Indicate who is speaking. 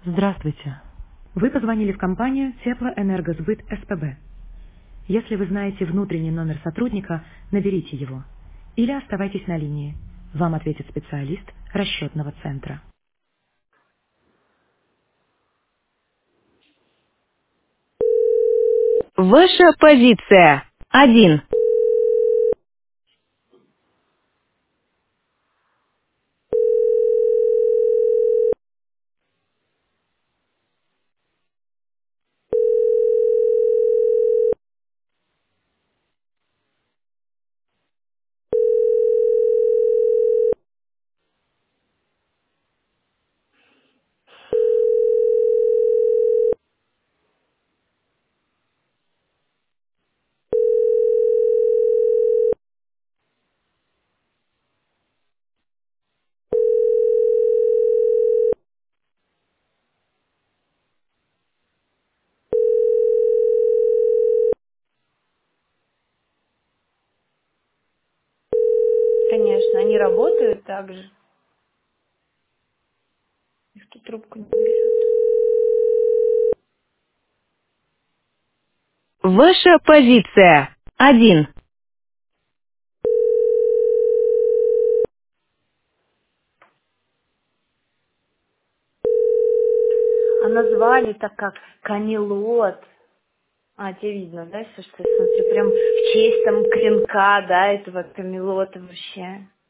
Speaker 1: Здравствуйте. Вы позвонили в компанию Теплоэнергосбыт СПБ. Если вы знаете внутренний номер сотрудника, наберите его. Или оставайтесь на линии. Вам ответит специалист расчетного центра.
Speaker 2: Ваша позиция. 1.
Speaker 3: Конечно, они работают так же. Никто трубку не берет.
Speaker 2: Ваша позиция. 1.
Speaker 3: А назвали так как Камелот. А, тебе видно, да, что я смотрю, прям в честь там клинка, да, этого Камелота вообще.